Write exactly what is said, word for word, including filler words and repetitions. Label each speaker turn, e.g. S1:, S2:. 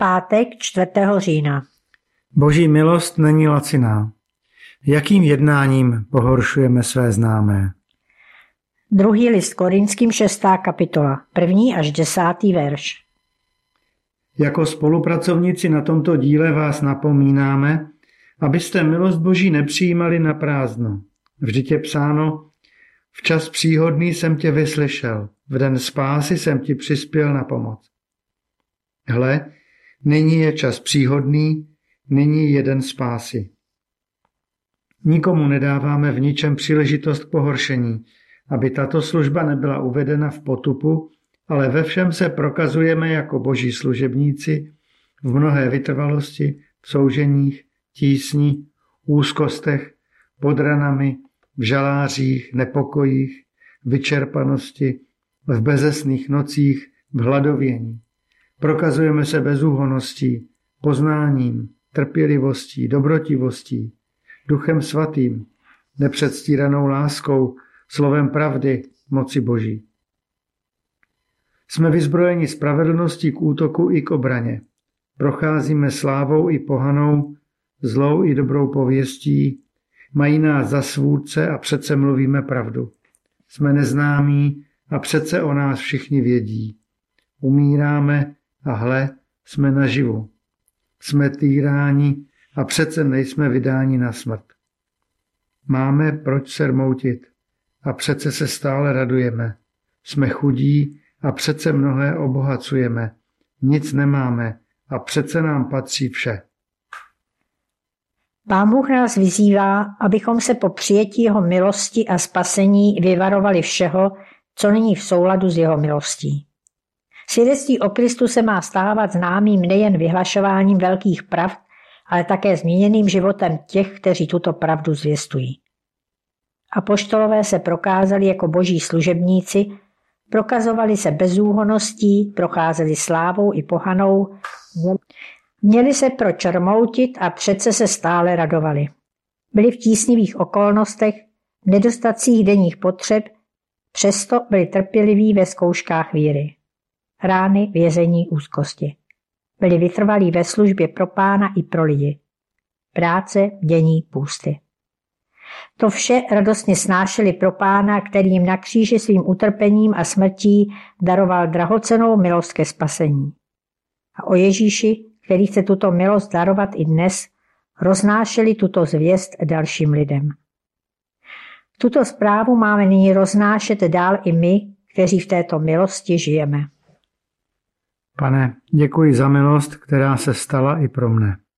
S1: Pátek čtvrtého října.
S2: Boží milost není laciná. Jakým jednáním pohoršujeme své známé?
S1: Druhý list Korinským, šestá kapitola, první až desátý verš.
S2: Jako spolupracovníci na tomto díle vás napomínáme, abyste milost Boží nepřijímali na prázdno. Vždyť je psáno, v čas příhodný jsem tě vyslyšel, v den spásy jsem ti přispěl na pomoc. Hle, nyní je čas příhodný, nyní je den spásy. Nikomu nedáváme v ničem příležitost k pohoršení, aby tato služba nebyla uvedena v potupu, ale ve všem se prokazujeme jako boží služebníci v mnohé vytrvalosti, v souženích, tísni, úzkostech, pod ranami, v žalářích, nepokojích, vyčerpanosti, v bezesných nocích, v hladovění. Prokazujeme se bezúhonností, poznáním, trpělivostí, dobrotivostí, Duchem svatým, nepředstíranou láskou, slovem pravdy, moci Boží. Jsme vyzbrojeni spravedlností k útoku i k obraně. Procházíme slávou i pohanou, zlou i dobrou pověstí, mají nás za svůdce a přece mluvíme pravdu. Jsme neznámí a přece o nás všichni vědí. Umíráme a hle, jsme naživu. Jsme týráni a přece nejsme vydáni na smrt. Máme proč se rmoutit a přece se stále radujeme. Jsme chudí a přece mnohé obohacujeme. Nic nemáme a přece nám patří vše.
S1: Pán Bůh nás vyzývá, abychom se po přijetí jeho milosti a spasení vyvarovali všeho, co není v souladu s jeho milostí. Svědectví o Kristu se má stávat známým nejen vyhlašováním velkých pravd, ale také změněným životem těch, kteří tuto pravdu zvěstují. Apoštolové se prokázali jako boží služebníci, prokazovali se bezúhonností, procházeli slávou i pohanou, měli se proč rmoutit a přece se stále radovali. Byli v tísnivých okolnostech, v nedostacích denních potřeb, přesto byli trpěliví ve zkouškách víry. Rány, vězení, úzkosti. Byli vytrvalí ve službě pro Pána i pro lidi. Práce, dění, půsty. To vše radostně snášeli pro Pána, který jim na kříži svým utrpením a smrtí daroval drahocennou milost ke spasení. A o Ježíši, který chce tuto milost darovat i dnes, roznášeli tuto zvěst dalším lidem. Tuto zprávu máme nyní roznášet dál i my, kteří v této milosti žijeme.
S2: Pane, děkuji za milost, která se stala i pro mne.